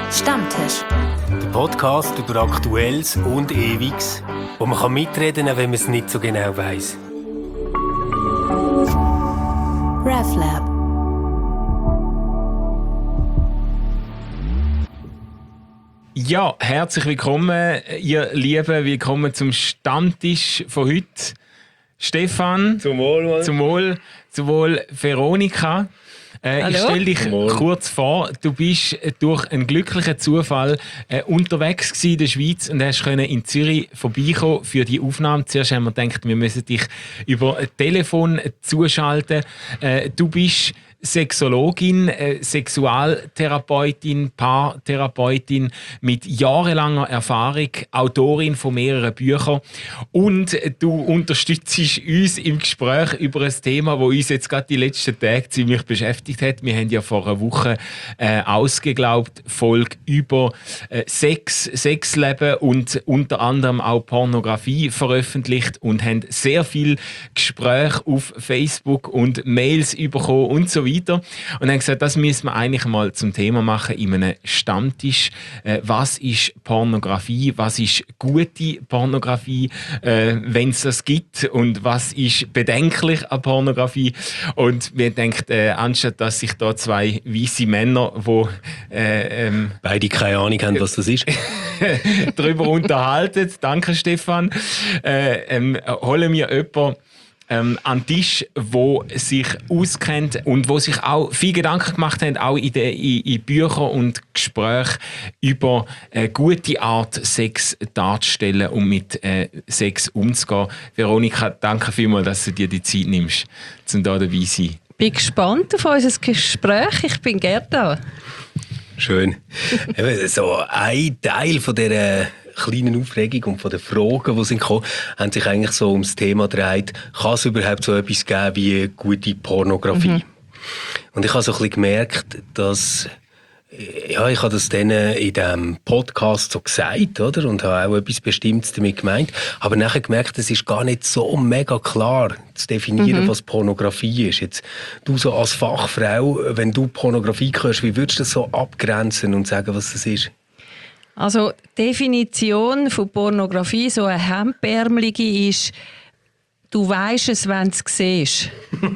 Stammtisch. Der Podcast über Aktuelles und Ewiges, wo man mitreden kann, wenn man es nicht so genau weiss. RefLab. Ja, herzlich willkommen, ihr Lieben. Willkommen zum Stammtisch von heute. Stefan. Zum Wohl. Zum Wohl, Veronika. Ich stelle dich kurz vor. Du bist durch einen glücklichen Zufall unterwegs gewesen in der Schweiz und hast in Zürich vorbeikommen für die Aufnahme. Zuerst haben wir gedacht, wir müssen dich über ein Telefon zuschalten. Du bist Sexologin, Sexualtherapeutin, Paartherapeutin mit jahrelanger Erfahrung, Autorin von mehreren Büchern und du unterstützt uns im Gespräch über ein Thema, das uns jetzt gerade die letzten Tage ziemlich beschäftigt hat. Wir haben ja vor einer Woche ausgeglaubt Folge über Sex, Sexleben und unter anderem auch Pornografie veröffentlicht und haben sehr viel Gespräche auf Facebook und Mails bekommen und so weiter. Und haben gesagt, das müssen wir eigentlich mal zum Thema machen in einem Stammtisch. Was ist Pornografie? Was ist gute Pornografie, wenn es das gibt? Und was ist bedenklich an Pornografie? Und wir denken, anstatt dass sich da zwei weisse Männer, die beide keine Ahnung haben, was das ist, darüber unterhalten, danke Stefan, holen wir jemanden an den Tisch, der sich auskennt und wo sich auch viel Gedanken gemacht haben, auch in Büchern und Gesprächen über eine gute Art, Sex darzustellen und mit Sex umzugehen. Veronika, danke vielmals, dass du dir die Zeit nimmst, um hier dabei zu sein. Ich bin gespannt auf unser Gespräch. Ich bin gerne da. Schön. So ein Teil von dieser kleinen Aufregung und von den Fragen, die sind gekommen, haben sich eigentlich so ums Thema gedreht, kann es überhaupt so etwas geben wie gute Pornografie? Und ich habe so ein bisschen gemerkt, dass ich habe das dann in diesem Podcast so gesagt, oder? Und habe auch etwas Bestimmtes damit gemeint. Aber nachher gemerkt, es ist gar nicht so mega klar zu definieren, was Pornografie ist. Jetzt, du so als Fachfrau, wenn du Pornografie hörst, wie würdest du das so abgrenzen und sagen, was das ist? Also die Definition von Pornografie, so eine hemdärmelige, ist, du weisst es, wenn du es siehst.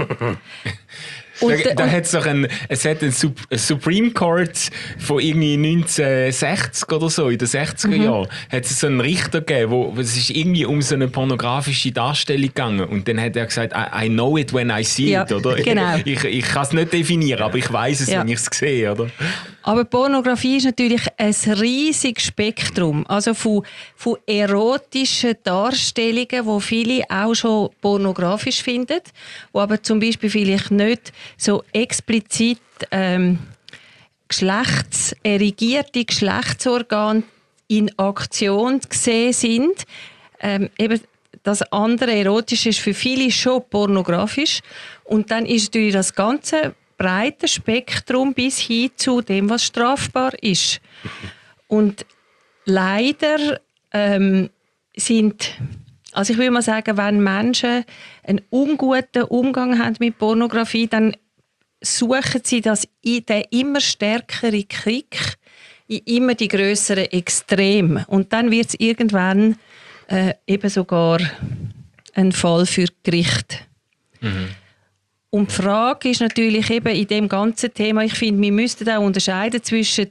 Da hat es doch einen Supreme Court von irgendwie 1960 oder so, in den 60er Jahren, hat es so einen Richter gegeben, wo es ist irgendwie um so eine pornografische Darstellung gegangen und dann hat er gesagt, I know it when I see it, oder? Genau. Ich kann es nicht definieren, aber ich weiss es, wenn ich es sehe, oder? Aber Pornografie ist natürlich ein riesiges Spektrum, also von erotischen Darstellungen, die viele auch schon pornografisch finden, die aber zum Beispiel vielleicht nicht so explizit erregierte Geschlechtsorgane in Aktion gesehen sind. Eben das andere Erotische ist für viele schon pornografisch und dann ist natürlich das ganze breite Spektrum bis hin zu dem, was strafbar ist. Und leider also ich würde mal sagen, wenn Menschen einen unguten Umgang haben mit Pornografie, dann suchen sie den immer stärkeren Kick in immer die grösseren Extreme. Und dann wird es irgendwann eben sogar ein Fall für Gericht. Und die Frage ist natürlich eben in dem ganzen Thema, ich finde, wir müssten auch unterscheiden zwischen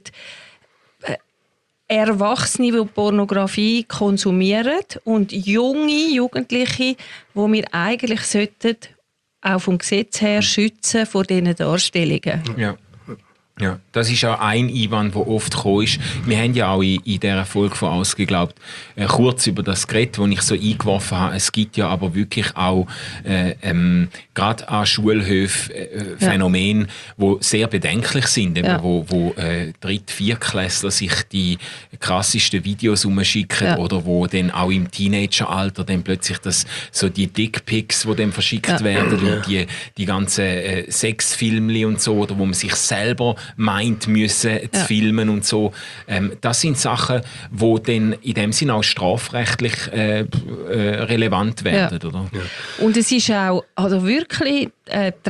Erwachsene, die Pornografie konsumieren und Jugendliche, die wir eigentlich auch vom Gesetz her schützen vor diesen Darstellungen. Ja, das ist auch ein Einwand, der oft gekommen ist. Wir haben ja auch in dieser Folge von «Ausgeglaubt» kurz über das geredet, das ich so eingeworfen habe. Es gibt ja aber wirklich auch gerade an Schulhöfen Phänomene, die sehr bedenklich sind, wo Dritt-, Viertklässler sich die krassesten Videos umschicken oder wo dann auch im Teenageralter dann plötzlich die Dickpics, die dann verschickt werden und die ganzen Sexfilmchen und so, oder wo man sich selber meint müssen zu filmen und so. Das sind Sachen, die dann in dem Sinne auch strafrechtlich relevant werden, oder? Ja. Und es ist auch wirklich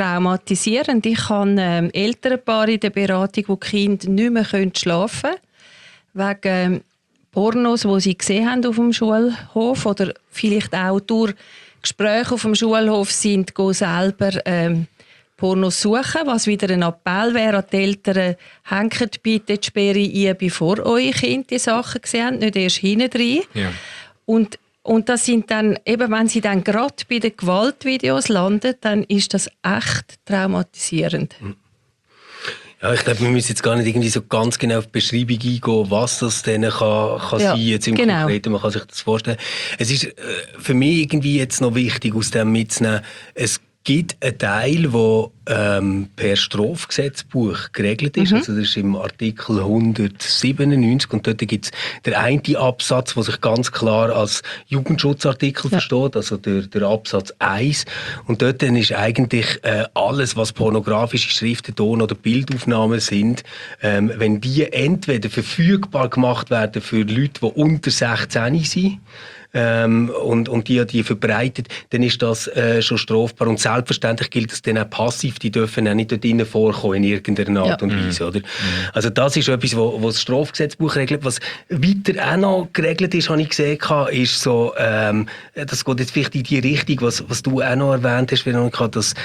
traumatisierend. Ich habe Elternpaare in der Beratung, wo die Kinder nicht mehr schlafen können. wegen Pornos, die sie gesehen haben auf dem Schulhof oder vielleicht auch durch Gespräche auf dem Schulhof sind, gehen selber Pornos suchen, was wieder ein Appell wäre an die Eltern, hängt bitte die Sperre ein, bevor eure Kinder die Sachen gesehen haben, nicht erst hinten rein. Ja. Und das sind dann, eben wenn sie dann gerade bei den Gewaltvideos landen, dann ist das echt traumatisierend. Ja, ich glaube, wir müssen jetzt gar nicht irgendwie so ganz genau auf die Beschreibung eingehen, was das denn kann sein, jetzt im genau. Konkreten, man kann sich das vorstellen. Es ist für mich irgendwie jetzt noch wichtig, aus dem mitzunehmen, es gibt einen Teil, der per Strafgesetzbuch geregelt ist. Also das ist im Artikel 197 und dort gibt es den einen Absatz, der sich ganz klar als Jugendschutzartikel versteht, also der Absatz 1. Und dort dann ist eigentlich alles, was pornografische Schriften, Ton- oder Bildaufnahmen sind, wenn die entweder verfügbar gemacht werden für Leute, die unter 16 sind, und die verbreitet, dann ist das schon strafbar. Und selbstverständlich gilt das dann auch passiv. Die dürfen auch nicht dort drinnen vorkommen in irgendeiner Art und Weise. Oder? Also das ist etwas, was das Strafgesetzbuch regelt. Was weiter auch noch geregelt ist, habe ich gesehen, ist so, das geht jetzt vielleicht in die Richtung, was du auch noch erwähnt hast, Veronika, dass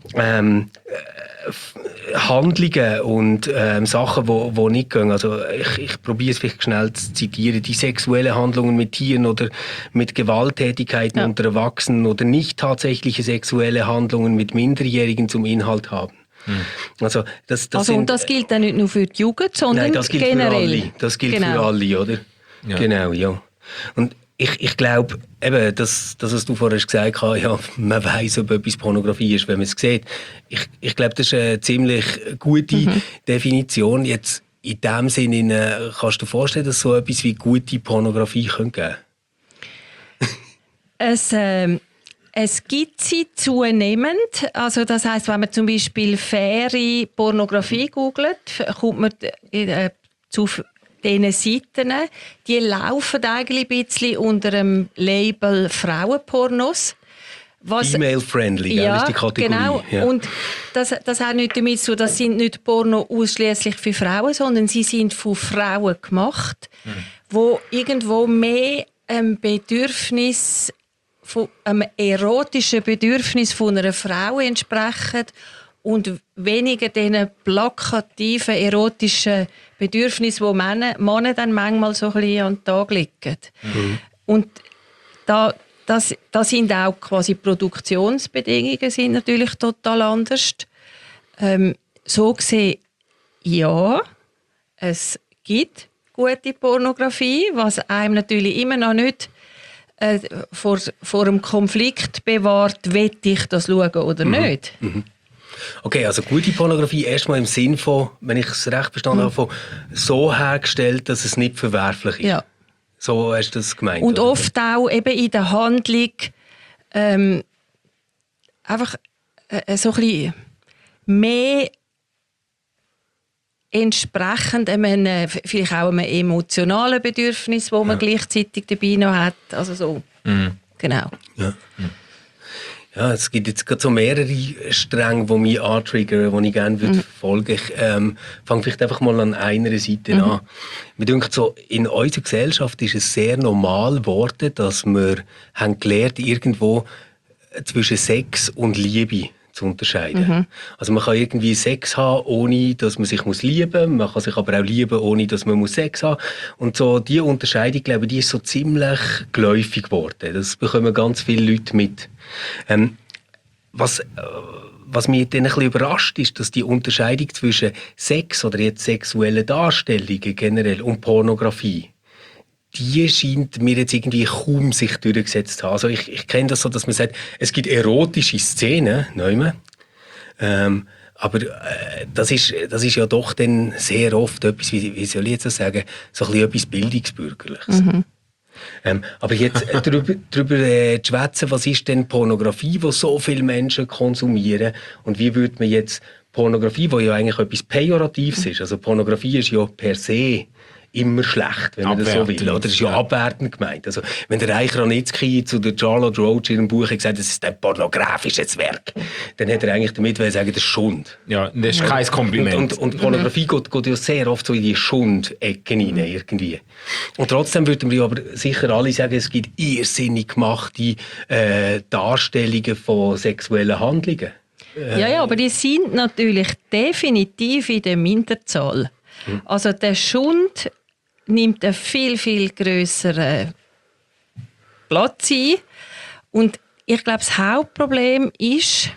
Handlungen und Sachen, die nicht gehen. Also ich probiere es vielleicht schnell zu zitieren. Die sexuellen Handlungen mit Tieren oder mit Gewalttätigkeiten unter Erwachsenen oder nicht tatsächliche sexuelle Handlungen mit Minderjährigen zum Inhalt haben. Also, und das gilt dann nicht nur für die Jugend, sondern nein, das gilt generell. Für alle. Das gilt für alle, oder? Ja. Genau, ja. Und ich glaube, eben, das, was du vorher gesagt hast, ja, man weiss, ob etwas Pornografie ist, wenn man es sieht. Ich glaube, das ist eine ziemlich gute Definition. Jetzt, in dem Sinne, kannst du dir vorstellen, dass so etwas wie gute Pornografie geben könnte? Es gibt sie zunehmend. Also das heisst, wenn man zum Beispiel faire Pornografie googelt, kommt man zu diesen Seiten. Die laufen eigentlich ein bisschen unter dem Label Frauenpornos. Female-friendly, ist die Kategorie. Genau. Ja. Und das hat nicht damit zu, das sind nicht Porno ausschließlich für Frauen, sondern sie sind von Frauen gemacht, wo irgendwo mehr Bedürfnis von einem erotischen Bedürfnis von einer Frau entsprechen und weniger diesen plakativen, erotischen Bedürfnissen, die Männer dann manchmal so ein bisschen an den Tag legen. Und das sind auch quasi Produktionsbedingungen sind natürlich total anders. So gesehen, ja, es gibt gute Pornografie, was einem natürlich immer noch nicht vor einem Konflikt bewahrt, will ich das schauen oder nicht. Okay, also gute Pornografie erstmal im Sinn von, wenn ich es recht verstanden habe, so hergestellt, dass es nicht verwerflich ist. Ja. So hast du das gemeint? Und oder? oft auch eben in der Handlung einfach so ein bisschen mehr entsprechend vielleicht auch einem emotionalen Bedürfnis, das man gleichzeitig dabei noch hat. Also so. Genau. Ja. Ja, es gibt jetzt gerade so mehrere Stränge, die mich antriggern, die ich gerne folgen würde. Ich fange vielleicht einfach mal an einer Seite an. Mir denkt so, in unserer Gesellschaft ist es sehr normal geworden, dass wir haben gelernt, irgendwo zwischen Sex und Liebe zu unterscheiden. Also man kann irgendwie Sex haben, ohne dass man sich lieben muss. Man kann sich aber auch lieben, ohne dass man Sex haben muss. Und so diese Unterscheidung, glaube ich, die ist so ziemlich geläufig geworden. Das bekommen ganz viele Leute mit. Was mich dann ein bisschen überrascht, ist, dass die Unterscheidung zwischen Sex oder jetzt sexuellen Darstellungen generell und Pornografie, die scheint mir jetzt irgendwie kaum sich durchgesetzt zu haben. Also ich kenne das so, dass man sagt, es gibt erotische Szenen, aber das ist ja doch dann sehr oft etwas, wie soll ich jetzt das sagen, so ein bisschen etwas Bildungsbürgerliches. Aber jetzt darüber zu schwätzen, was ist denn Pornografie, die so viele Menschen konsumieren, und wie würde man jetzt Pornografie, die ja eigentlich etwas Pejoratives ist, also Pornografie ist ja per se immer schlecht, wenn man das so will. Oder? Das ist ja abwertend gemeint. Also, wenn der Reich Ranitzky zu der Charlotte Roach in ihrem Buch gesagt hat, das ist ein pornografisches Werk, dann hat er eigentlich damit sagen, das ist Schund. Ja, das ist kein Kompliment. Und Pornografie geht ja sehr oft so in die Schund-Ecken rein, irgendwie. Und trotzdem würden wir aber sicher alle sagen, es gibt irrsinnig gemachte Darstellungen von sexuellen Handlungen. Ja, aber die sind natürlich definitiv in der Minderzahl. Also der Schund nimmt einen viel, viel grösseren Platz ein. Und ich glaube, das Hauptproblem ist,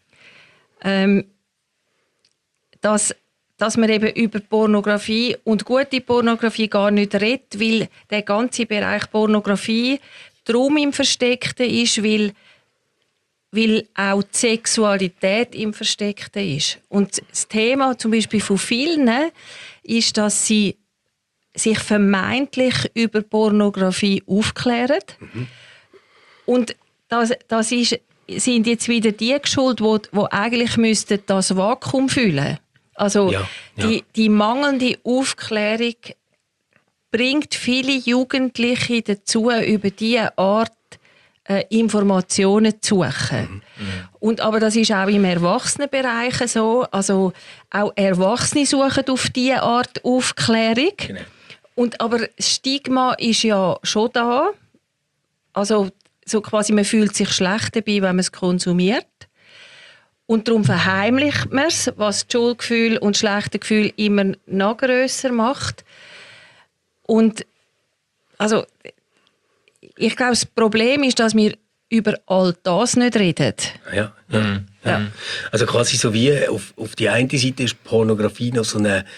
dass man eben über Pornografie und gute Pornografie gar nicht redet, weil der ganze Bereich Pornografie darum im Versteckten ist, weil auch die Sexualität im Versteckten ist. Und das Thema zum Beispiel von vielen ist, dass sie sich vermeintlich über Pornografie aufklären. Und das sind jetzt wieder die Schuld, die eigentlich müssten das Vakuum füllen. Also die mangelnde Aufklärung bringt viele Jugendliche dazu, über diese Art Informationen zu suchen. Aber das ist auch im Erwachsenenbereich so. Also auch Erwachsene suchen auf diese Art Aufklärung. Genau. Aber das Stigma ist ja schon da. Also so quasi, man fühlt sich schlecht dabei, wenn man es konsumiert. Und darum verheimlicht man es, was das Schuldgefühl und das schlechte Gefühl immer noch grösser macht. Und also, ich glaube, das Problem ist, dass wir über all das nicht reden. Ja. Also quasi so wie auf die eine Seite ist Pornografie noch so ein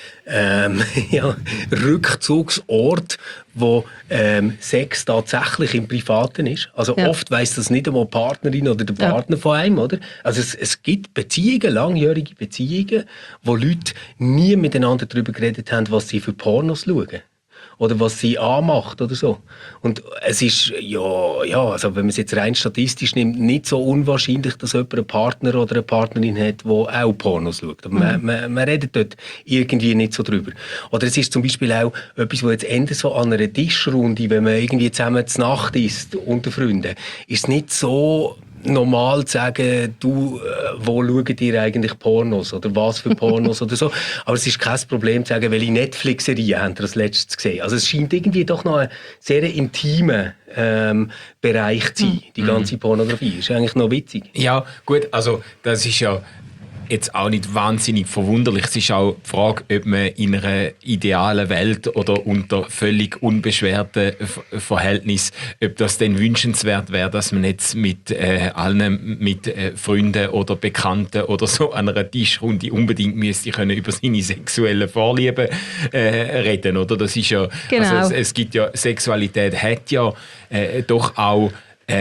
Rückzugsort, wo Sex tatsächlich im Privaten ist. Also oft weiss das nicht einmal die Partnerin oder der Partner von einem, oder? Also es gibt Beziehungen, langjährige Beziehungen, wo Leute nie miteinander darüber geredet haben, was sie für Pornos schauen. Oder was sie anmacht oder so. Und es ist, also wenn man es jetzt rein statistisch nimmt, nicht so unwahrscheinlich, dass jemand einen Partner oder eine Partnerin hat, die auch Pornos schaut. Aber man redet dort irgendwie nicht so drüber. Oder es ist zum Beispiel auch etwas, wo jetzt Ende so an einer Tischrunde, wenn man irgendwie zusammen zur Nacht isst unter Freunden, ist nicht so normal zu sagen, du, wo schaut ihr eigentlich Pornos oder was für Pornos oder so. Aber es ist kein Problem zu sagen, welche Netflix-Serie habt ihr das letztes gesehen. Also es scheint irgendwie doch noch ein sehr intimer Bereich zu sein, die ganze Pornografie. Ist eigentlich noch witzig. Ja, gut, also das ist ja jetzt auch nicht wahnsinnig verwunderlich. Es ist auch die Frage, ob man in einer idealen Welt oder unter völlig unbeschwerten Verhältnissen, ob das denn wünschenswert wäre, dass man jetzt mit allen Freunden oder Bekannten oder so an einer Tischrunde unbedingt müsste können über seine sexuellen Vorlieben reden, oder? Das ist ja, genau. Also es gibt ja, Sexualität hat ja doch auch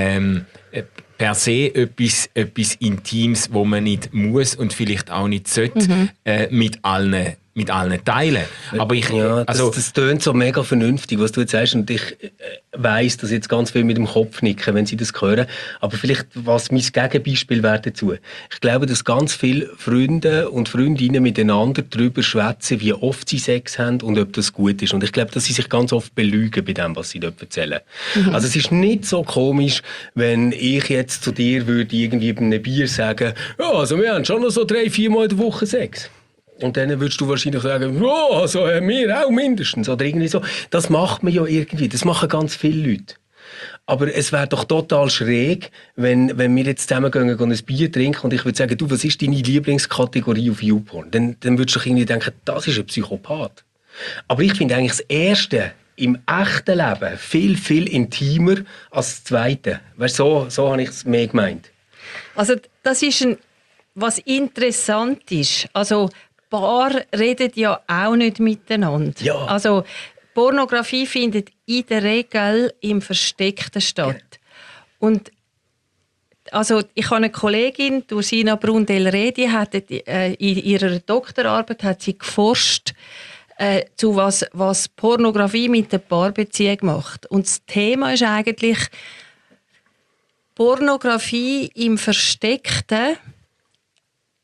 per se etwas Intimes, wo man nicht muss und vielleicht auch nicht sollte, mit allen teilen. Aber das tönt so mega vernünftig, was du jetzt sagst, und ich weiss, dass jetzt ganz viel mit dem Kopf nicken, wenn sie das hören. Aber vielleicht, was mein Gegenbeispiel wäre dazu. Ich glaube, dass ganz viele Freunde und Freundinnen miteinander darüber schwätzen, wie oft sie Sex haben und ob das gut ist. Und ich glaube, dass sie sich ganz oft belügen bei dem, was sie dort erzählen. Also es ist nicht so komisch, wenn ich jetzt zu dir würde irgendwie bei einem Bier sagen, ja, also wir haben schon noch so 3-4 Mal in der Woche Sex. Und dann würdest du wahrscheinlich sagen, oh, also wir auch mindestens. Oder irgendwie so. Das macht man ja irgendwie. Das machen ganz viele Leute. Aber es wäre doch total schräg, wenn wir jetzt zusammen gehen und ein Bier trinken und ich würde sagen, du, was ist deine Lieblingskategorie auf YouPorn? Dann würdest du doch irgendwie denken, das ist ein Psychopath. Aber ich finde eigentlich das Erste im echten Leben viel, viel intimer als das Zweite. Weißt du, so habe ich es mehr gemeint. Also das ist was interessant ist. Also Paare reden ja auch nicht miteinander. Ja. Also Pornografie findet in der Regel im Versteckten statt. Und also ich habe eine Kollegin, Ursina Brundel-Redi, hat in ihrer Doktorarbeit hat sie geforscht, zu was Pornografie mit der Paarbeziehung macht. Und das Thema ist eigentlich Pornografie im Versteckten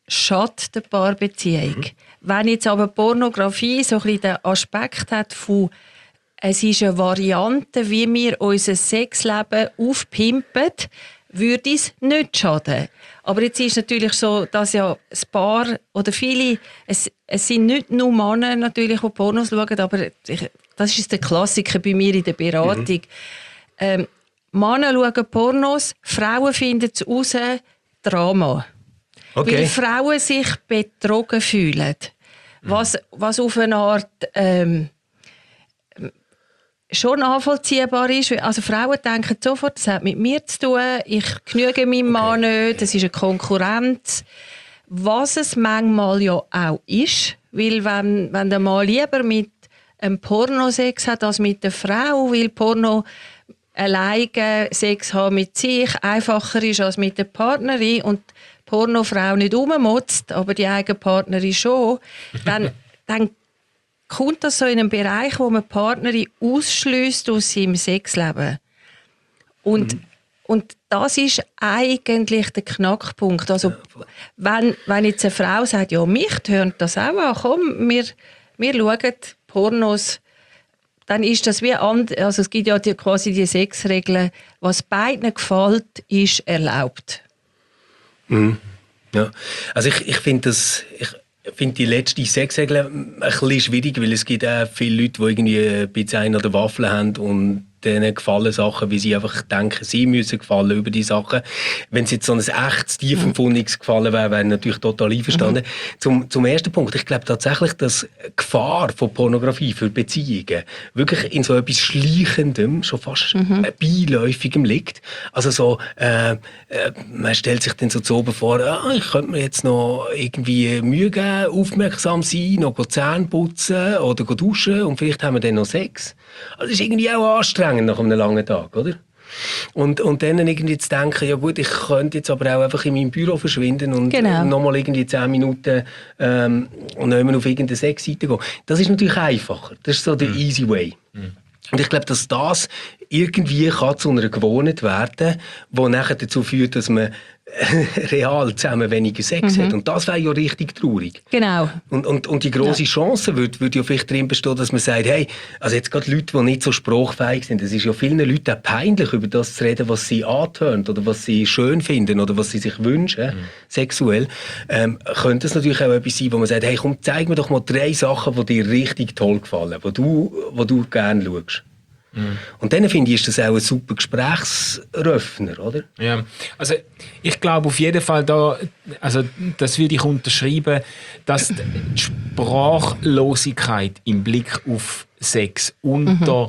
schadet der Paarbeziehung. Wenn jetzt aber Pornografie so ein bisschen den Aspekt hat von es ist eine Variante, wie wir unser Sexleben aufpimpen, würde es nicht schaden. Aber jetzt ist es natürlich so, dass ja das Paar oder viele, es sind nicht nur Männer natürlich, die Pornos schauen, aber das ist der Klassiker bei mir in der Beratung. Männer schauen Pornos, Frauen finden es raus, Drama. Okay. Weil Frauen sich betrogen fühlen. Was auf eine Art schon nachvollziehbar ist. Also Frauen denken sofort, das hat mit mir zu tun, ich genüge meinem Mann nicht, das ist eine Konkurrenz. Was es manchmal ja auch ist, weil wenn der Mann lieber mit einem Pornosex hat als mit der Frau, weil Porno alleine Sex haben mit sich einfacher ist als mit der Partnerin und die Pornofrau nicht rummotzt, aber die eigene Partnerin schon, dann kommt das so in einen Bereich, wo man die Partnerin ausschliesst aus seinem Sexleben. Und das ist eigentlich der Knackpunkt. Also, wenn jetzt eine Frau sagt, ja, mich tönt das auch an, komm, wir schauen Pornos, dann ist das wie anders. Also es gibt ja quasi die Sexregeln, was beiden gefällt, ist erlaubt. Mhm. Ja. Also ich finde das... Ich finde die letzte Sexregel ein bisschen schwierig, weil es gibt auch viele Leute, die irgendwie ein bisschen einen an der Waffel haben und denen gefallen Sachen, wie sie einfach denken, sie müssen gefallen über die Sachen. Wenn es jetzt so ein echtes, tief empfundenes Gefallen wäre, wäre ich natürlich total einverstanden. Zum ersten Punkt, ich glaube tatsächlich, dass die Gefahr von Pornografie für Beziehungen wirklich in so etwas Schleichendem, schon fast Beiläufigem liegt. Also so, man stellt sich dann so zu oben vor, ich könnte mir jetzt noch irgendwie Mühe geben, aufmerksam sein, noch Zähne putzen oder duschen und vielleicht haben wir dann noch Sex. Also das ist irgendwie auch anstrengend nach einem langen Tag, oder? Und dann irgendwie zu denken, ja gut, ich könnte jetzt aber auch einfach in meinem Büro verschwinden und nochmal irgendwie 10 Minuten und nicht mehr auf irgendeine Sexseite gehen. Das ist natürlich einfacher. Das ist so der easy way. Und ich glaube, dass das irgendwie kann zu einer Gewohnheit werden, die nachher dazu führt, dass man real zusammen weniger Sex hat. Und das wäre ja richtig traurig. Genau. Und die grosse Chance würde ja vielleicht darin bestehen, dass man sagt, hey, also jetzt gerade Leute, die nicht so sprachfähig sind, es ist ja vielen Leuten auch peinlich, über das zu reden, was sie antönt oder was sie schön finden oder was sie sich wünschen, sexuell. Könnte es natürlich auch etwas sein, wo man sagt, hey, komm, zeig mir doch mal 3 Sachen, die dir richtig toll gefallen, wo du gerne schaust. Und dann finde ich, ist das auch ein super Gesprächsöffner, oder? Ja, also ich glaube auf jeden Fall also das würde ich unterschreiben, dass die Sprachlosigkeit im Blick auf Sex unter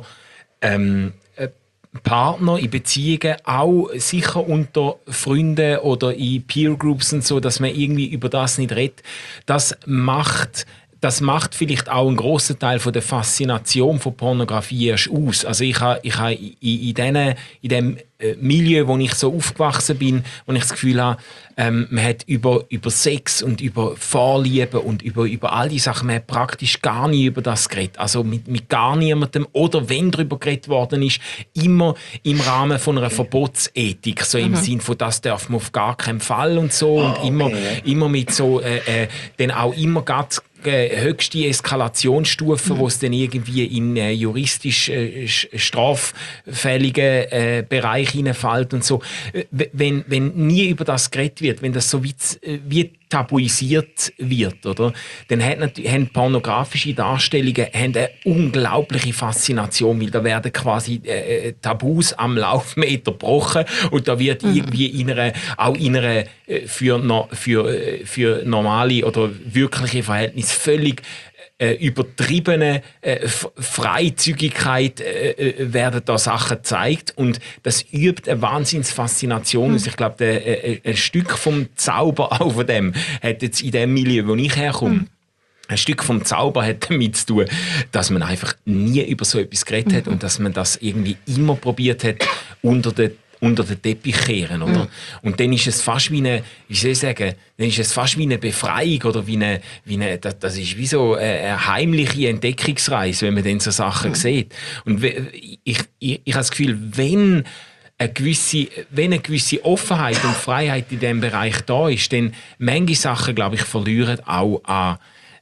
Partner in Beziehungen, auch sicher unter Freunden oder in Peergroups und so, dass man irgendwie über das nicht redet, das macht vielleicht auch einen grossen Teil von der Faszination von Pornografie erst aus. Also ich habe in dem Milieu, wo ich so aufgewachsen bin, wo ich das Gefühl habe, man hat über Sex und über Vorlieben und über all die Sachen, man hat praktisch gar nie über das geredet. Also mit gar niemandem. Oder wenn darüber geredet worden ist, immer im Rahmen von einer Verbotsethik. So im Sinn von, das darf man auf gar keinen Fall und so. Und immer mit so, dann auch immer ganz höchste Eskalationsstufen, wo es dann irgendwie in juristisch straffälligen Bereich hineinfällt und so. Wenn nie über das geredet wird, wenn das so wie tabuisiert wird, oder? Dann haben pornografische Darstellungen eine unglaubliche Faszination, weil da werden quasi Tabus am Laufmeter gebrochen und da wird irgendwie in einer für normale oder wirkliche Verhältnisse völlig übertriebene Freizügigkeit werden da Sachen gezeigt und das übt eine Wahnsinnsfaszination. Also ich glaube, ein Stück vom Zauber auch von dem hat jetzt in dem Milieu, wo ich herkomme, ein Stück vom Zauber hat damit zu tun, dass man einfach nie über so etwas geredet hat und dass man das irgendwie immer probiert hat, unter den Teppich kehren, oder? Und dann ist es fast wie eine, wie soll ich sagen, dann ist es fast wie eine Befreiung oder das ist wie so eine heimliche Entdeckungsreise, wenn man dann so Sachen sieht. Und ich habe das Gefühl, wenn wenn eine gewisse Offenheit und Freiheit in diesem Bereich da ist, dann manche Sachen, glaube ich, verlieren an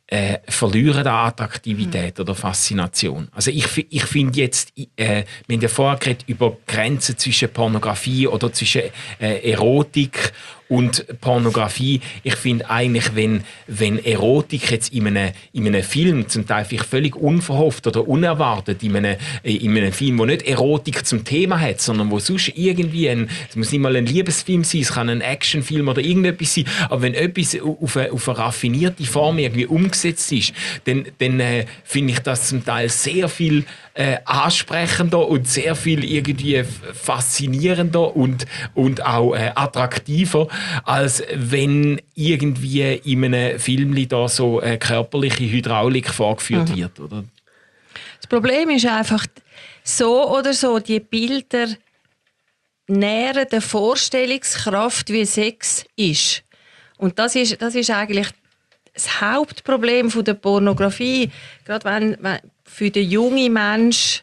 Attraktivität oder Faszination. Also ich finde jetzt, wir haben ja vorher geredet über Grenzen zwischen Pornografie oder zwischen Erotik und Pornografie. Ich finde eigentlich, wenn Erotik jetzt in einem Film, zum Teil vielleicht völlig unverhofft oder unerwartet, in einem Film, wo nicht Erotik zum Thema hat, sondern wo sonst irgendwie es muss nicht mal ein Liebesfilm sein, es kann ein Actionfilm oder irgendetwas sein, aber wenn etwas auf eine raffinierte Form irgendwie umgesetzt ist, dann finde ich das zum Teil sehr viel ansprechender und sehr viel irgendwie faszinierender und auch attraktiver, als wenn irgendwie in einem Film da so körperliche Hydraulik vorgeführt wird, oder? Das Problem ist einfach, so oder so, die Bilder nähren der Vorstellungskraft, wie Sex ist. Und das ist eigentlich das Hauptproblem von der Pornografie. Gerade wenn für den jungen Menschen,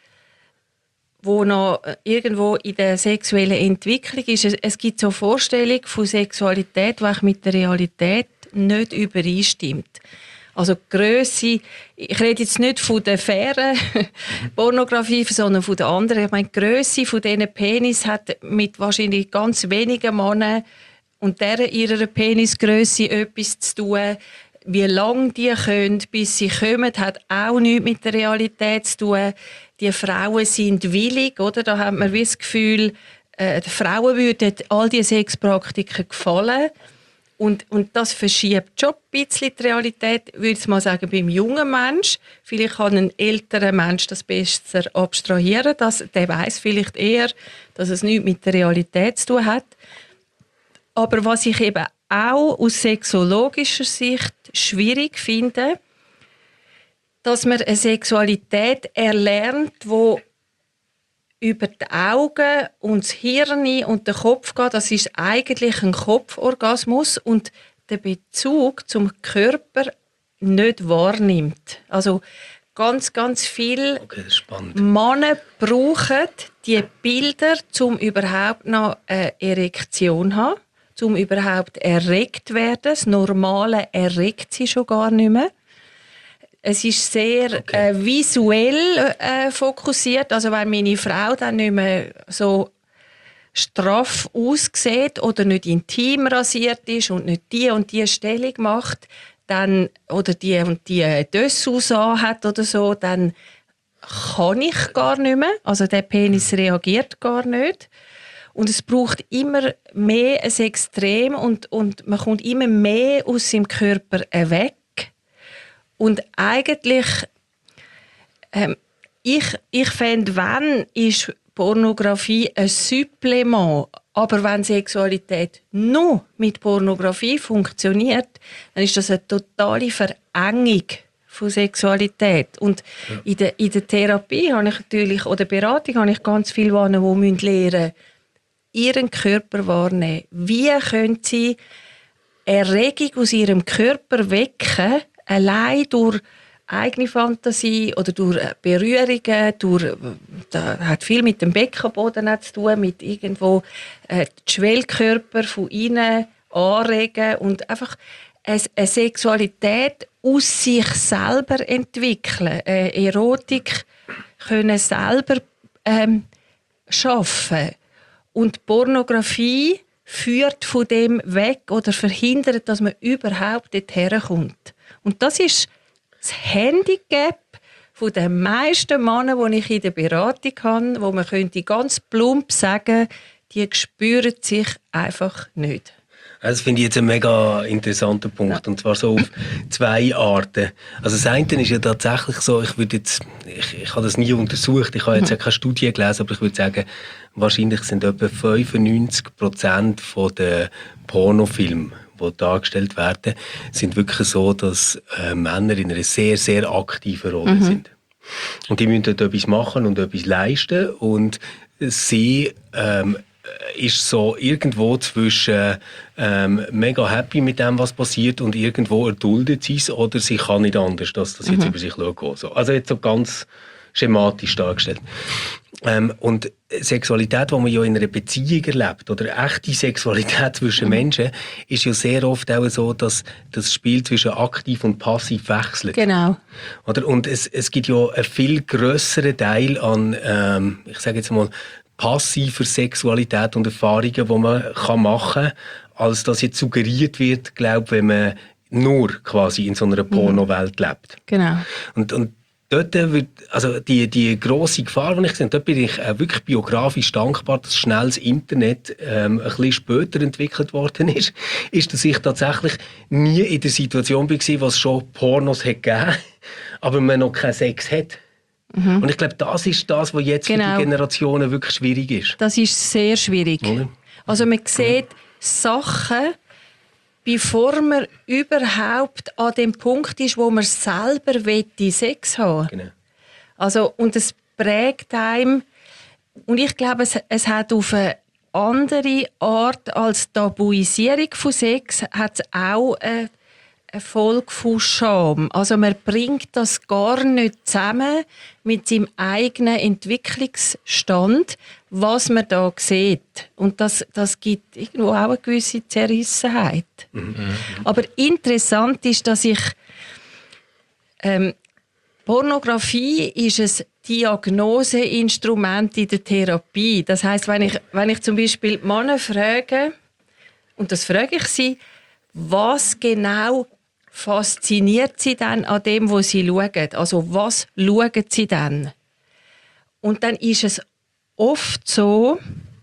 wo noch irgendwo in der sexuellen Entwicklung ist, es gibt so Vorstellungen von Sexualität, die auch mit der Realität nicht übereinstimmt. Also die Grösse, ich rede jetzt nicht von der fairen Pornografie, sondern von der anderen. Ich meine, die Grösse von diesen Penis hat mit wahrscheinlich ganz wenigen Männern und ihrer Penisgrösse etwas zu tun. Wie lange die können, bis sie kommen, hat auch nichts mit der Realität zu tun. Die Frauen sind willig, oder? Da hat man wie das Gefühl, den Frauen würden all diese Sexpraktiken gefallen. Und das verschiebt schon ein bisschen die Realität, würde ich mal sagen, beim jungen Mensch. Vielleicht kann ein älterer Mensch das besser abstrahieren. Der weiss vielleicht eher, dass es nichts mit der Realität zu tun hat. Aber was ich eben auch aus sexologischer Sicht schwierig finde, dass man eine Sexualität erlernt, die über die Augen und das Hirn und den Kopf geht. Das ist eigentlich ein Kopforgasmus und den Bezug zum Körper nicht wahrnimmt. Also ganz, ganz viele Männer brauchen die Bilder, um überhaupt noch eine Erektion zu haben, um überhaupt erregt zu werden. Das Normale erregt sie schon gar nicht mehr. Es ist sehr visuell fokussiert. Also wenn meine Frau dann nicht mehr so straff aussieht oder nicht intim rasiert ist und nicht die und die Stellung macht, dann, oder die und die Dessous hat oder so, dann kann ich gar nicht mehr. Also der Penis reagiert gar nicht. Und es braucht immer mehr ein Extrem und man kommt immer mehr aus seinem Körper weg. Und eigentlich, ich fände, wenn, ist Pornografie ein Supplement. Aber wenn Sexualität nur mit Pornografie funktioniert, dann ist das eine totale Verengung von Sexualität. Und in der Therapie habe ich natürlich, oder Beratung habe ich ganz viele, die lernen müssen, ihren Körper wahrnehmen. Wie können sie Erregung aus ihrem Körper wecken, allein durch eigene Fantasie oder durch Berührungen, das hat viel mit dem Beckenboden zu tun, mit irgendwo die Schwellkörper von innen anregen und einfach eine Sexualität aus sich selber entwickeln, eine Erotik können selber schaffen. Und Pornografie führt von dem weg oder verhindert, dass man überhaupt dorthin kommt. Und das ist das Handicap von den meisten Männer, die ich in der Beratung habe, wo man könnte ganz plump sagen, die spüren sich einfach nicht. Das finde ich jetzt einen mega interessanten Punkt. Und zwar so auf zwei Arten. Also das eine ist ja tatsächlich so, ich habe das nie untersucht, ich habe jetzt keine Studie gelesen, aber ich würde sagen, wahrscheinlich sind etwa 95% der Pornofilme, die dargestellt werden, sind wirklich so, dass Männer in einer sehr, sehr aktiven Rolle sind. Und die müssen dort etwas machen und etwas leisten. Und sie ist so irgendwo zwischen mega happy mit dem, was passiert, und irgendwo erduldet sie es, oder sie kann nicht anders, dass das jetzt über sich schaut. So. Also jetzt so ganz schematisch dargestellt. Und Sexualität, die man ja in einer Beziehung erlebt, oder echte Sexualität zwischen Menschen, ist ja sehr oft auch so, dass das Spiel zwischen aktiv und passiv wechselt. Genau. Oder? Und es gibt ja einen viel grösseren Teil an, ich sage jetzt mal, passiver Sexualität und Erfahrungen, die man machen kann, als dass jetzt suggeriert wird, glaube wenn man nur quasi in so einer Pornowelt lebt. Genau. Und dort wird, also die grosse Gefahr, die ich sehe, dort bin ich wirklich biografisch dankbar, dass schnell das Internet ein bisschen später entwickelt worden ist, dass ich tatsächlich nie in der Situation war, was schon Pornos hat gegeben, aber man noch keinen Sex hat. Und ich glaube, das ist das, was jetzt für die Generationen wirklich schwierig ist. Das ist sehr schwierig. Oder? Also man sieht Sachen, bevor man überhaupt an dem Punkt ist, wo man selber Sex haben will. Genau. Also, und es prägt einem. Und ich glaube, es hat auf eine andere Art als Tabuisierung von Sex hat es auch eine Folge von Scham. Also man bringt das gar nicht zusammen mit seinem eigenen Entwicklungsstand, was man da sieht. Und das gibt irgendwo auch eine gewisse Zerrissenheit. Aber interessant ist, dass ich Pornografie ist ein Diagnoseinstrument in der Therapie. Das heißt, wenn ich zum Beispiel Männer frage, und das frage ich sie, was genau fasziniert sie dann an dem, was sie schauen? Also was schauen sie dann? Und dann ist es oft so,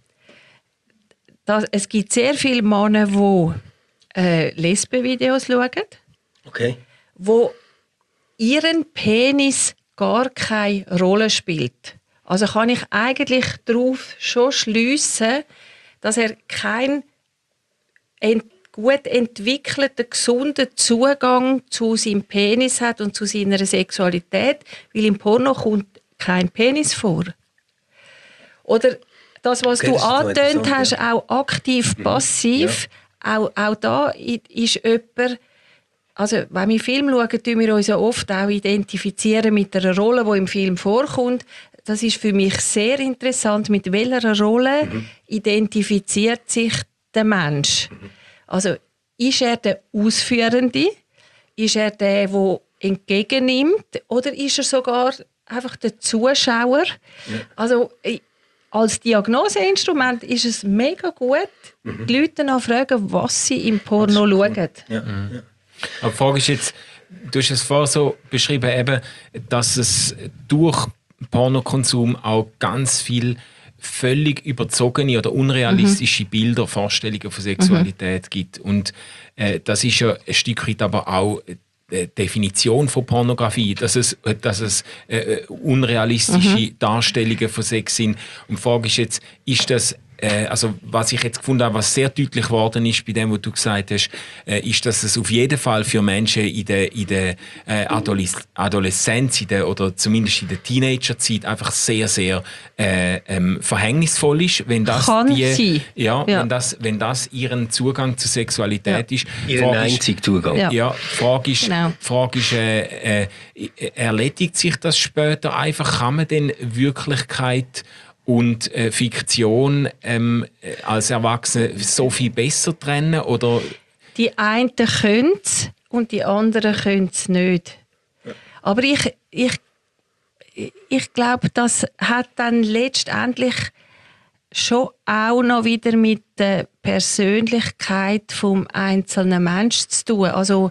dass es gibt sehr viele Männer, die Lesbenvideos schauen, Okay. wo ihren Penis gar keine Rolle spielt. Also kann ich eigentlich darauf schon schliessen, dass er keinen gut entwickelten, gesunden Zugang zu seinem Penis hat und zu seiner Sexualität, weil im Porno kommt kein Penis vor. Oder das, was Okay, du das ist angetönt hast, interessant, auch aktiv-passiv, auch da ist jemand. Also, wenn wir Film schauen, tun wir uns ja oft auch identifizieren mit einer Rolle, die im Film vorkommt. Das ist für mich sehr interessant, mit welcher Rolle identifiziert sich der Mensch. Also, ist er der Ausführende? Ist er der entgegennimmt? Oder ist er sogar einfach der Zuschauer? Ja. Also, als Diagnoseinstrument ist es mega gut, die Leute nachfragen, was sie im Porno schauen. Ja. Aber die Frage ist jetzt, du hast es vorher so beschrieben, eben, dass es durch Pornokonsum auch ganz viel völlig überzogene oder unrealistische Bilder, Vorstellungen von Sexualität gibt. Und das ist ja ein Stück weit aber auch die Definition von Pornografie, dass es unrealistische Darstellungen von Sex sind. Und die Frage ist jetzt, ist das also was ich jetzt gefunden habe, was sehr deutlich geworden ist bei dem, was du gesagt hast, ist, dass es auf jeden Fall für Menschen in der Adoleszenz oder zumindest in der Teenagerzeit einfach sehr, sehr verhängnisvoll ist, wenn das wenn das ihren Zugang zur Sexualität ist. Ihren einzigen Zugang. Ja, die Frage ist, erledigt sich das später einfach? Kann man denn Wirklichkeit und Fiktion als Erwachsene so viel besser trennen? Oder? Die einen können es und die anderen können es nicht. Ja. Aber ich glaube, das hat dann letztendlich schon auch noch wieder mit der Persönlichkeit vom einzelnen Menschen zu tun. Also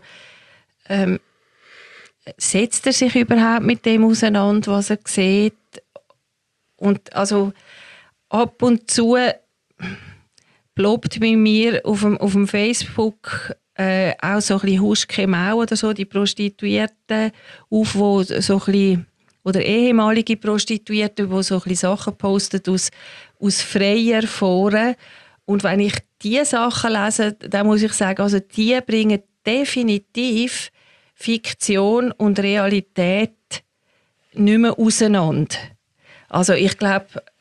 setzt er sich überhaupt mit dem auseinander, was er sieht? Und also ab und zu ploppt bei mir auf dem Facebook auch so ein bisschen Huschke Mau oder so, die Prostituierten auf, wo so ein bisschen, oder ehemalige Prostituierte, die so ein bisschen Sachen posten aus freier Foren. Und wenn ich diese Sachen lese, dann muss ich sagen, also die bringen definitiv Fiktion und Realität nicht mehr auseinander. Also ich glaube,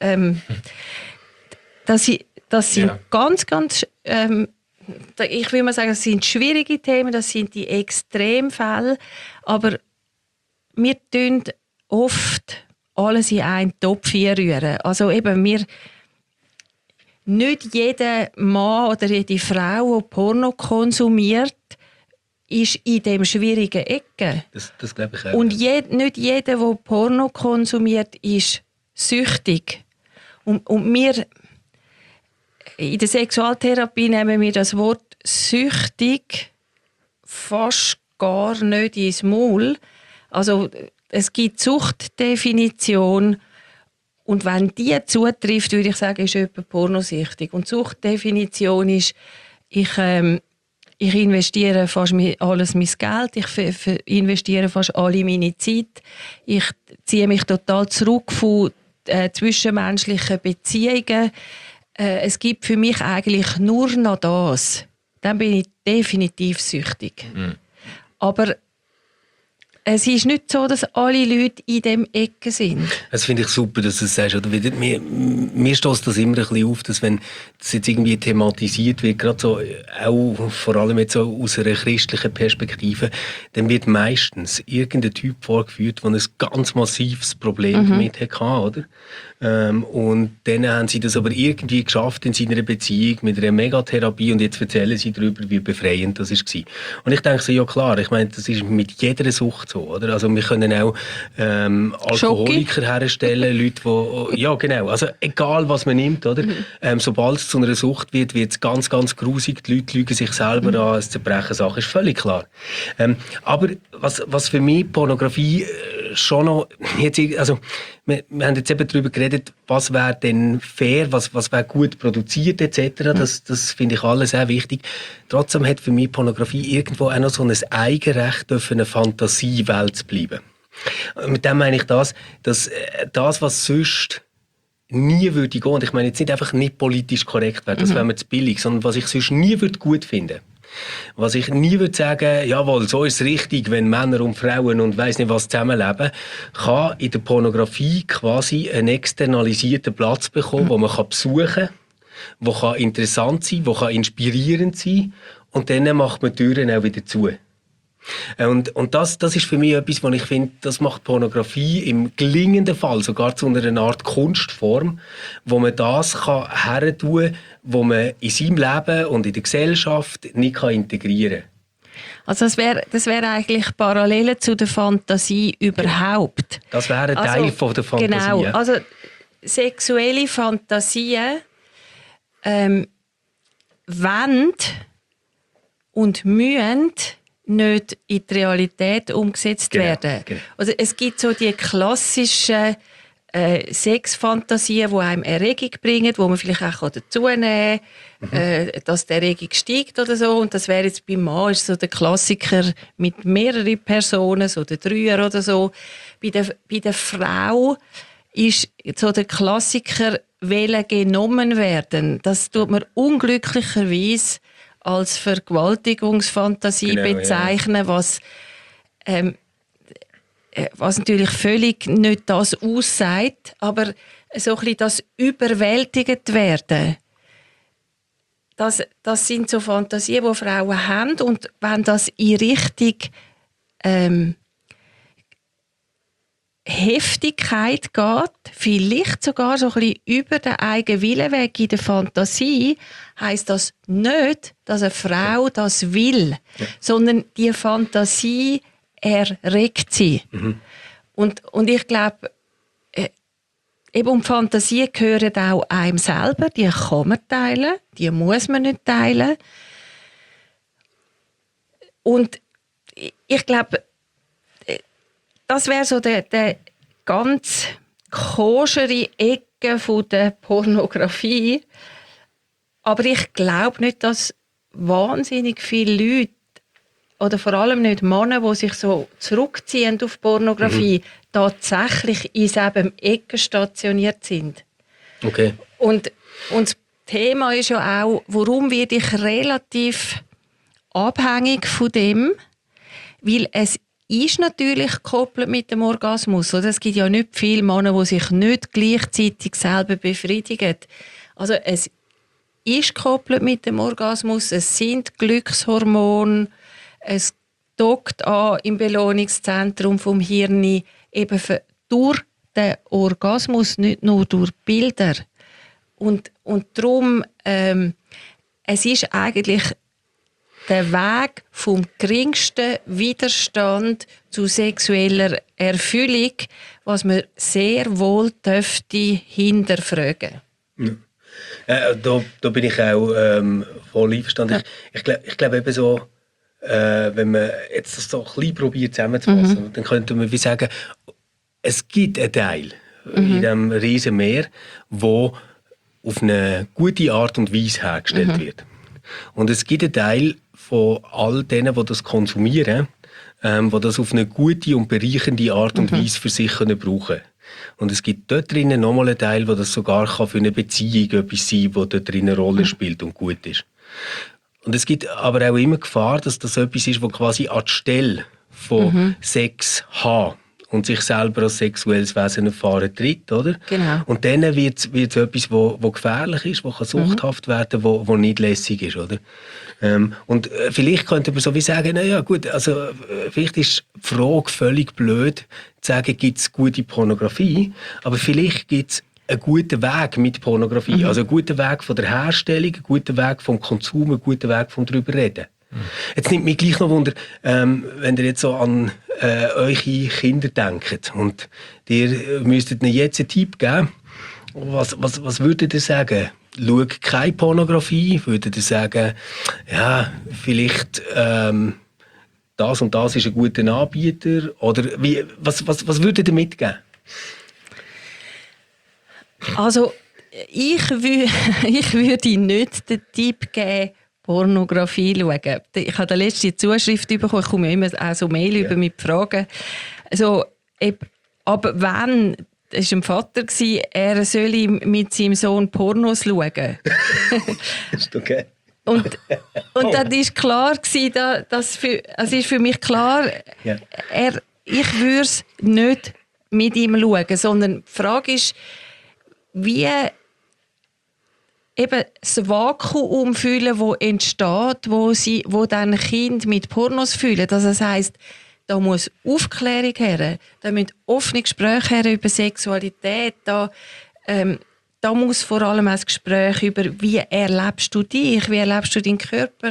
das sind ganz, ganz, ich will mal sagen, das sind schwierige Themen, das sind die Extremfälle, aber wir tun oft alles in einen Topf rühren. Also eben, nicht jeder Mann oder jede Frau, die Porno konsumiert, ist in dem schwierigen Ecke. Das glaube ich auch. Und nicht jeder, der Porno konsumiert, ist süchtig. Und wir in der Sexualtherapie nehmen wir das Wort süchtig fast gar nicht ins Maul. Also es gibt Suchtdefinition und wenn die zutrifft, würde ich sagen, ist jemand pornosüchtig. Und Suchtdefinition ist, ich investiere fast alles mein Geld, ich investiere fast alle meine Zeit, ich ziehe mich total zurück von zwischenmenschlichen Beziehungen. Es gibt für mich eigentlich nur noch das. Dann bin ich definitiv süchtig. Aber es ist nicht so, dass alle Leute in diesem Ecke sind. Das finde ich super, dass du das sagst. Oder mir stößt das immer ein bisschen auf, dass wenn das jetzt irgendwie thematisiert wird, gerade so, auch vor allem jetzt so aus einer christlichen Perspektive, dann wird meistens irgendein Typ vorgeführt, der ein ganz massives Problem damit hatte, oder? Und dann haben sie das aber irgendwie geschafft in seiner Beziehung mit einer Megatherapie und jetzt erzählen sie darüber, wie befreiend das war. Und ich denke so, ja klar, ich meine, das ist mit jeder Sucht so, oder? Also wir können auch Alkoholiker herstellen, Leute, die, ja genau, also egal was man nimmt, oder? Sobald es zu einer Sucht wird, wird es ganz, ganz grusig, die Leute lügen sich selber an, es zerbrechen Sachen, ist völlig klar. Aber was für mich Pornografie schon noch, jetzt, also wir haben jetzt eben darüber geredet, was wäre denn fair, was wäre gut produziert etc. Das finde ich alles sehr wichtig. Trotzdem hat für mich Pornografie irgendwo auch noch so ein Eigenrecht, auf eine Fantasiewelt zu bleiben. Mit dem meine ich dass das, was sonst nie würde gehen, und ich meine jetzt nicht einfach nicht politisch korrekt wäre, das wäre mir zu billig, sondern was ich sonst nie würde gut finden. Was ich nie würde sagen, jawohl, so ist es richtig, wenn Männer und Frauen und weiss nicht was zusammenleben, kann in der Pornografie quasi einen externalisierten Platz bekommen, wo man besuchen kann, wo kann interessant sein, wo kann inspirierend sein und dann macht man die Türen auch wieder zu. Und das ist für mich etwas, was ich finde, das macht Pornografie im gelingenden Fall sogar zu einer Art Kunstform, wo man das kann hertun kann, wo man in seinem Leben und in der Gesellschaft nicht integrieren kann. Also das wär eigentlich Parallele zu der Fantasie überhaupt. Das wäre ein Teil von der Fantasie. Genau, also sexuelle Fantasien wollen und müssen nicht in die Realität umgesetzt werden. Genau. Also es gibt so die klassischen Sexfantasien, die einem Erregung bringen, wo man vielleicht auch dazu nehmen kann, dass die Erregung steigt oder so. Und das wäre jetzt beim Mann ist so der Klassiker mit mehreren Personen, so der Dreier oder so. Bei der Frau ist so der Klassiker genommen werden. Das tut man unglücklicherweise als Vergewaltigungsfantasie bezeichnen, ja. Was natürlich völlig nicht das aussagt, aber so ein bisschen das überwältigend werden. Das sind so Fantasien, die Frauen haben, und wenn das in Richtung Heftigkeit geht, vielleicht sogar so ein bisschen über den eigenen Willen weg in der Fantasie, heisst das nicht, dass eine Frau das will, sondern die Fantasie erregt sie. Und ich glaube, eben um Fantasien gehören auch einem selber, die kann man teilen, die muss man nicht teilen. Und ich glaube, das wäre so der ganz koschere Ecke von der Pornografie. Aber ich glaube nicht, dass wahnsinnig viele Leute, oder vor allem nicht Männer, die sich so zurückziehen auf Pornografie, tatsächlich in selben Ecken stationiert sind. Okay. Und das Thema ist ja auch, warum werde ich relativ abhängig von dem? Weil es ist natürlich gekoppelt mit dem Orgasmus. Oder? Es gibt ja nicht viele Männer, die sich nicht gleichzeitig selber befriedigen. Also es ist gekoppelt mit dem Orgasmus. Es sind Glückshormone. Es dockt an im Belohnungszentrum vom Hirn eben durch den Orgasmus nicht nur durch Bilder. Und darum, es ist eigentlich der Weg vom geringsten Widerstand zu sexueller Erfüllung, was man sehr wohl dürfte hinterfragen. Da bin ich auch voll einverstanden. Ich glaube eben so, wenn man jetzt das so ein bisschen probiert zusammenzufassen, dann könnte man wie sagen, es gibt einen Teil in diesem riesen Meer, wo auf eine gute Art und Weise hergestellt wird. Und es gibt einen Teil von all denen, die das konsumieren, die das auf eine gute und bereichernde Art und Weise für sich brauchen können. Und es gibt dort drinnen nochmal einen Teil, wo das sogar für eine Beziehung etwas sein kann, das dort drinnen eine Rolle spielt und gut ist. Und es gibt aber auch immer Gefahr, dass das etwas ist, was quasi an die Stelle von Sex haben und sich selber als sexuelles Wesen erfahren tritt, oder? Genau. Und dann wird es etwas, was gefährlich ist, was suchthaft werden kann, was nicht lässig ist, oder? Und vielleicht könnte man so wie sagen, naja gut, also vielleicht ist die Frage völlig blöd, zu sagen, gibt es gute Pornografie, aber vielleicht gibt es einen guten Weg mit Pornografie, also einen guten Weg von der Herstellung, einen guten Weg vom Konsum, einen guten Weg vom drüber reden. Jetzt nimmt mich gleich noch Wunder, wenn ihr jetzt so an eure Kinder denkt und ihr müsstet ihnen jetzt einen Tipp geben, was würdet ihr sagen? Schau keine Pornografie? Würdet ihr sagen, ja, vielleicht das und das ist ein guter Anbieter? Oder was würdet ihr mitgeben? Also, ich würde nicht den Tipp geben, Pornografie schauen. Ich habe die letzte Zuschrift bekommen, ich komme ja immer auch so Mail über mit Fragen. Also, aber wenn, das war ein Vater, er soll mit seinem Sohn Pornos schauen. Ist okay. Und dann war klar, ist für mich klar, Ja. ich würde es nicht mit ihm schauen, sondern die Frage ist, wie eben das Vakuum fühlen, das entsteht, wo dann Kinder mit Pornos fühlen. Das heisst, da muss Aufklärung her, da müssen offene Gespräche her über Sexualität, da muss vor allem ein Gespräch über, wie erlebst du dich, wie erlebst du deinen Körper,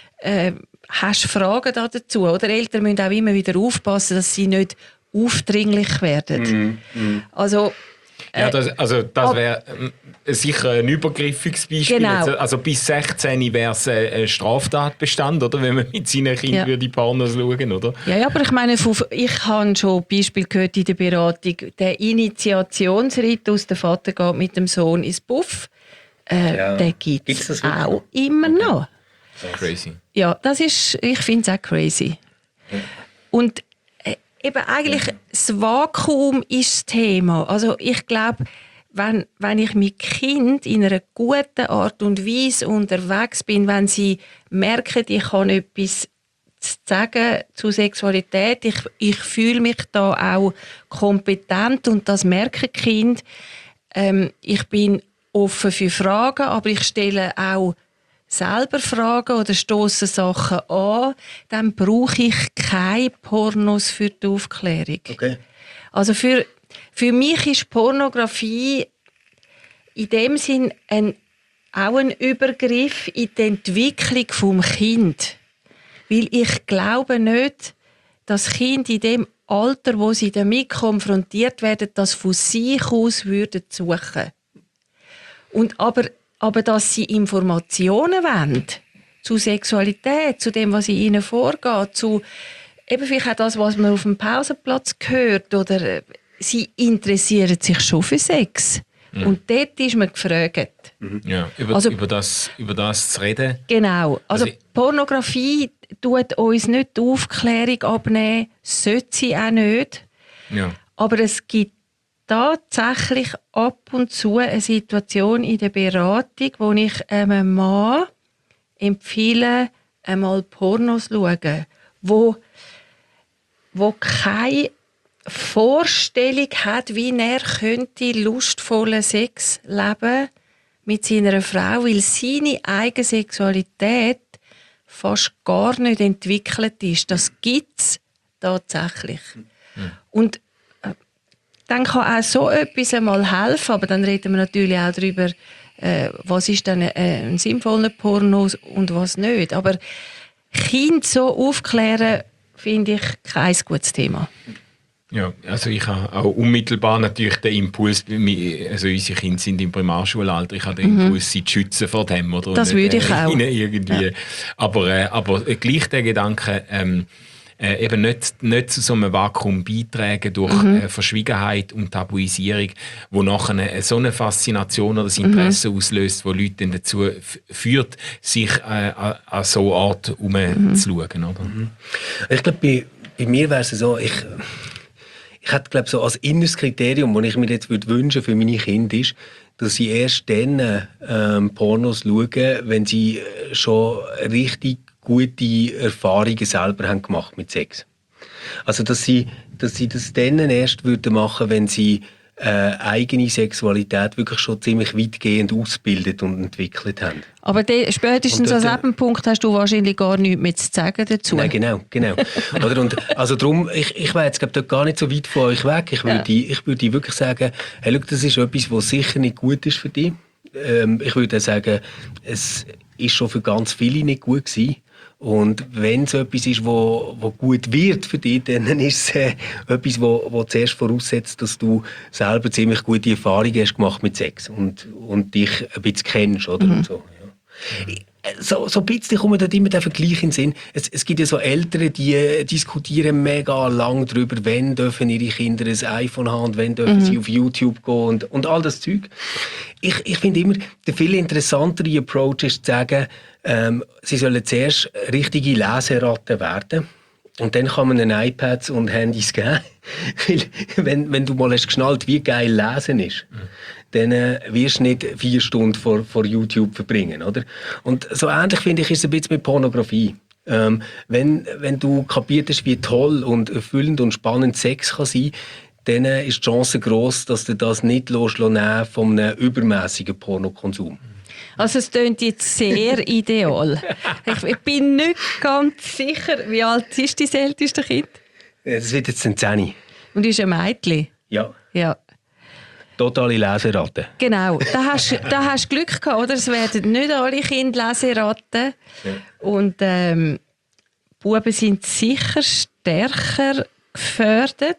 hast du Fragen dazu? Oder Eltern müssen auch immer wieder aufpassen, dass sie nicht aufdringlich werden. Also, ja, das wäre sicher ein übergriffiges Beispiel. Genau. Also bis 16 wäre es ein Straftatbestand, oder? Wenn man mit seinen Kindern würde Pornos schauen, oder? Ja, aber ich meine, ich habe schon Beispiele gehört in der Beratung, der Initiationsritus, der Vater geht mit dem Sohn ins Buff, den gibt es auch immer noch. Crazy. Ja, ich finde es auch crazy. Ja. Und eben eigentlich das Vakuum ist das Thema. Also ich glaube, wenn ich mit Kind in einer guten Art und Weise unterwegs bin, wenn sie merken, ich habe etwas zu sagen zu Sexualität, ich fühle mich da auch kompetent und das merken die Kinder. Ich bin offen für Fragen, aber ich stelle auch selber Fragen oder stoße Sachen an, dann brauche ich keine Pornos für die Aufklärung. Okay. Also für mich ist Pornografie in dem Sinn auch ein Übergriff in die Entwicklung des Kindes. Weil ich glaube nicht, dass Kinder in dem Alter, wo sie damit konfrontiert werden, das von sich aus würden suchen. Und aber dass sie Informationen wollen zu Sexualität, zu dem, was in ihnen vorgeht, zu eben vielleicht auch das, was man auf dem Pausenplatz hört, oder sie interessieren sich schon für Sex. Und dort ist man gefragt. Ja, über das zu reden. Genau. Also Pornografie tut uns nicht die Aufklärung abnehmen, sollte sie auch nicht. Ja. Aber es gibt tatsächlich ab und zu eine Situation in der Beratung, wo ich einem Mann empfehle, einmal Pornos zu schauen, wo keine Vorstellung hat, wie er könnte lustvollen Sex leben mit seiner Frau, weil seine eigene Sexualität fast gar nicht entwickelt ist. Das gibt es tatsächlich. Und dann kann auch so etwas einmal helfen, aber dann reden wir natürlich auch darüber, was ist dann ein sinnvoller Porno und was nicht. Aber Kinder so aufklären, finde ich kein gutes Thema. Ja, also ich habe auch unmittelbar natürlich den Impuls, also unsere Kinder sind im Primarschulalter, ich habe den Impuls, sie zu schützen vor dem. Oder? Das würde ich auch. Irgendwie. Ja. Aber gleich der Gedanke, eben nicht zu so einem Vakuum beitragen durch Verschwiegenheit und Tabuisierung, wo nachher so eine Faszination oder das Interesse auslöst, wo Leute dann dazu führt, sich an so eine Art umzuschauen. Oder? Ich glaube, bei mir wäre es so, ich hätte, glaube so als inneres Kriterium, das ich mir jetzt wünschen für meine Kinder, ist, dass sie erst dann Pornos schauen, wenn sie schon richtig gute Erfahrungen selber haben gemacht mit Sex. Also, dass sie das dann erst machen würden, wenn sie eigene Sexualität wirklich schon ziemlich weitgehend ausgebildet und entwickelt haben. Aber spätestens an diesem Punkt hast du wahrscheinlich gar nichts mehr zu sagen dazu. Nein, genau. Oder, und, also darum, ich wäre jetzt dort gar nicht so weit von euch weg. Ich würde wirklich sagen, hey, schau, das ist etwas, was sicher nicht gut ist für dich. Ich würde sagen, es ist schon für ganz viele nicht gut gewesen. Und wenn es etwas ist, wo gut wird für dich, dann ist es etwas, wo zuerst voraussetzt, dass du selber ziemlich gute Erfahrungen hast gemacht mit Sex und dich ein bisschen kennst, oder? Und so, ja. So ein bisschen kommt da immer der Vergleich in den Sinn. Es gibt ja so Eltern, die diskutieren mega lang darüber, wann dürfen ihre Kinder ein iPhone haben und wann dürfen sie auf YouTube gehen und all das Zeug. Ich finde immer, der viel interessantere Approach ist zu sagen, sie sollen zuerst richtige Leseratten werden. Und dann kann man ihnen iPads und Handys geben. Weil, wenn du mal hast geschnallt, wie geil Lesen ist, dann wirst du nicht 4 Stunden vor YouTube verbringen, oder? Und so ähnlich, finde ich, ist es ein bisschen mit Pornografie. Wenn du kapiert hast, wie toll und erfüllend und spannend Sex kann sein, dann ist die Chance gross, dass du das nicht loslässt von einem übermässigen Pornokonsum. Also es klingt jetzt sehr ideal. Ich bin nicht ganz sicher, wie alt ist dein älteste Kind? Das wird jetzt ein 10. Und ist ein Mädchen? Ja. Totale Leseratte. Genau, da hast du Glück gehabt, oder? Es werden nicht alle Kinder Leseratten. Ja. Und Buben sind sicher stärker gefördert.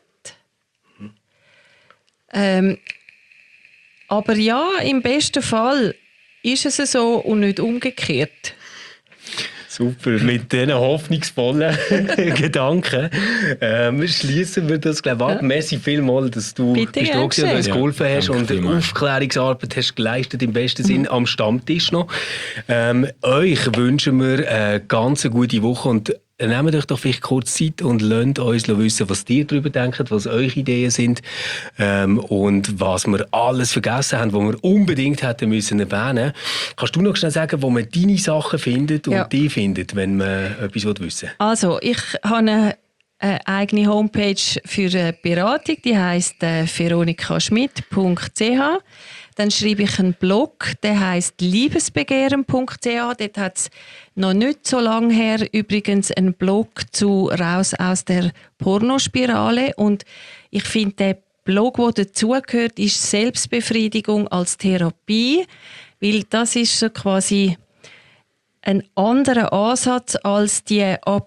Aber ja, im besten Fall ist es so und nicht umgekehrt. Super, mit diesen hoffnungsvollen Gedanken schließen wir das, glaube ich, ab. Merci vielmals, dass du uns geholfen hast und Aufklärungsarbeit hast geleistet, im besten Sinn am Stammtisch noch. Euch wünschen wir eine ganz gute Woche und nehmt euch doch vielleicht kurz Zeit und lasst uns wissen, was ihr darüber denkt, was eure Ideen sind und was wir alles vergessen haben, was wir unbedingt hätten müssen erwähnen. Kannst du noch schnell sagen, wo man deine Sachen findet und die findet, wenn man etwas wissen will? Also, ich habe eine eigene Homepage für Beratung, die heisst veronikaschmidt.ch. Dann schreibe ich einen Blog, der heisst liebesbegehren.ch. Dort hat es noch nicht so lange her übrigens einen Blog zu «Raus aus der Pornospirale». Und ich finde, der Blog, der dazugehört, ist «Selbstbefriedigung als Therapie», weil das ist so quasi ein anderer Ansatz als die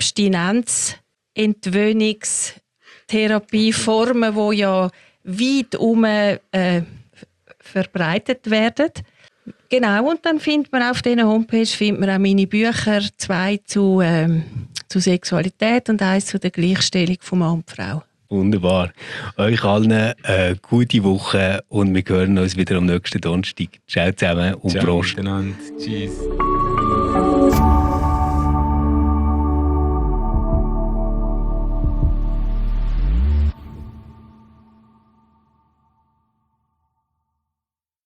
Abstinenz-Entwöhnungstherapieformen, die ja weit verbreitet werden. Genau, und dann findet man auf dieser Homepage auch meine Bücher, 2 zu Sexualität und 1 zu der Gleichstellung von Mann und Frau. Wunderbar. Euch allen eine gute Woche und wir hören uns wieder am nächsten Donnerstag. Ciao zusammen und Prost. Tschüss.